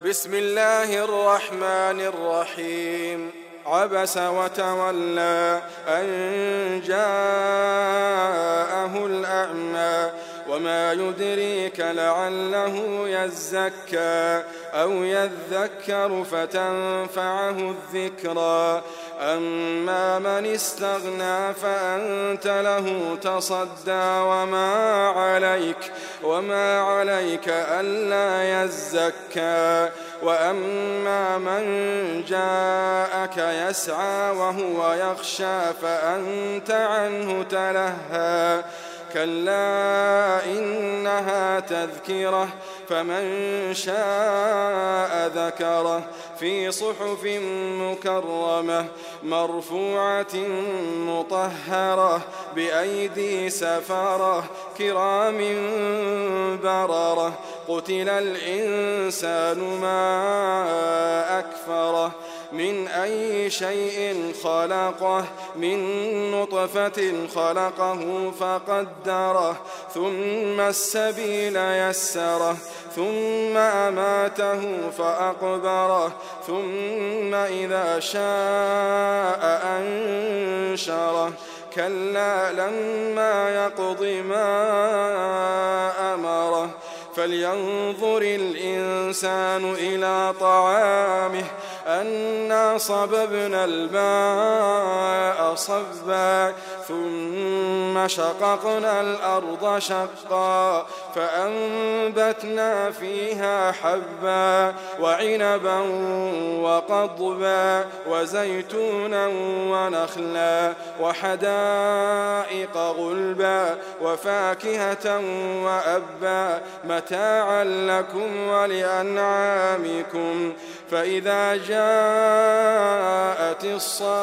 بسم الله الرحمن الرحيم. عبس وتولى أن جاءه الأعمى وما يدريك لعله يزكى أو يذكر فتنفعه الذكرى. أما من استغنى فأنت له تصدى وما عليك ألا يزكى. وأما من جاءك يسعى وهو يخشى فأنت عنه تلهى. كلا إنها تذكرة فمن شاء ذكره في صحف مكرمة مرفوعة مطهرة بأيدي سفرة كرام بررة. قتل الإنسان ما أكفره من أي شيء خلقه من نطفة خلقه فقدره ثم السبيل يسره ثم أماته فأقبره ثم إذا شاء أنشره. كلا لما يقض ما أمره فلينظر الإنسان إلى طعامه أنا صببنا الماء صبا ثم شققنا الأرض شقا فأنبتنا فيها حبا وعنبا وقضبا وزيتونا ونخلا وحدائق غلبا وفاكهة وأبا متاعا لكم ولأنعامكم. فإذا جاءت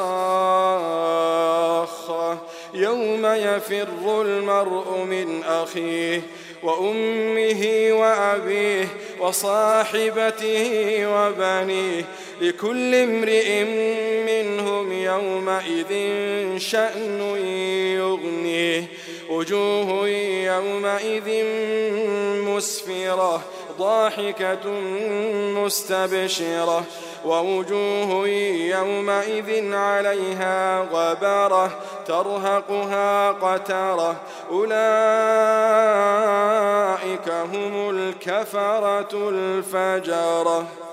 الصاخة يوم يفر المرء من أخيه وأمه وأبيه وصاحبته وبنيه لكل امرئ منهم يومئذ شأن يغنيه. وجوه يومئذ مسفرة ضاحكة مستبشرة ووجوه يومئذ عليها غبرة ترهقها قترة أولئك هم الكفرة الفجرة.